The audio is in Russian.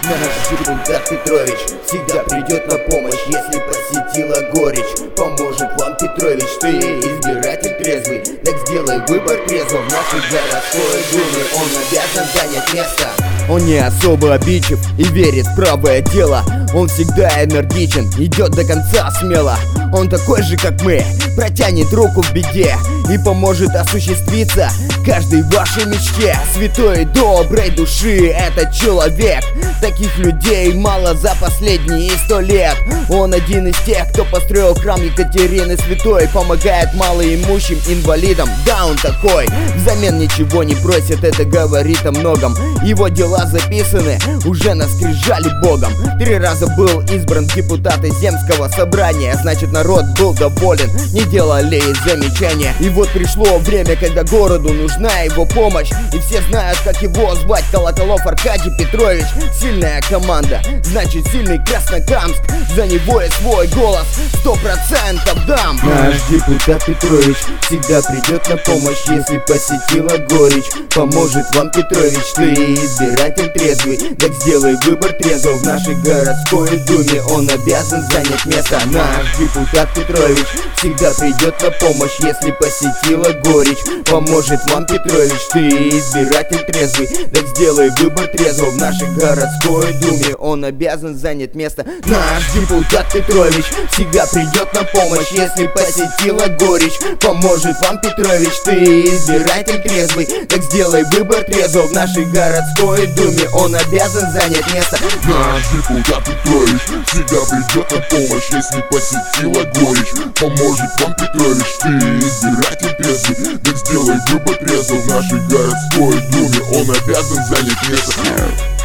Наш депутат Петрович всегда придет на помощь, если посетила горечь. Поможет вам Петрович, ты избиратель трезвый, так сделай выбор трезво. В нашей городской думе он обязан занять место. Он не особо обидчив и верит в правое дело. Он всегда энергичен, идет до конца смело. Он такой же, как мы, протянет руку в беде и поможет осуществиться каждой вашей мечте. Святой доброй души этот человек. Таких людей мало за последние 100 лет. Он один из тех, кто построил храм Екатерины Святой, помогает малоимущим инвалидам. Да, он такой, взамен ничего не просит, это говорит о многом. Его дела записаны уже на скрижали Богом. 3 раза был избран в депутаты Земского собрания, значит народ был доволен, не делали замечания. И вот пришло время, когда городу нужна его помощь, и все знают, как его звать. Колоколов Аркадий Петрович. Сильная команда, значит сильный Краснокамск. За него и свой голос 100% дам. Наш депутат Петрович всегда придет на помощь, если посетила горечь. Поможет вам Петрович, ты избиратель трезвый, так сделай выбор трезво. В нашей городской думе он обязан занять место. Наш депутат Петрович всегда придет на помощь, если посетила горечь. Поможет вам Петрович, ты избиратель трезвый, так сделай выбор трезво. В нашей городской думе он обязан занять место. Наш депутат Петрович всегда придет на помощь, если посетила горечь. Поможет вам Петрович, ты избиратель трезвый, так сделай выбор трезво. В нашей городской думе он обязан занять место. Наш депутат Петрович всегда придет на помощь, если посетила горечь. Поможет вам Петрович, ты избиратель трезвый, так сделай выбор трезво. В нашей городской думе он обязан занять место.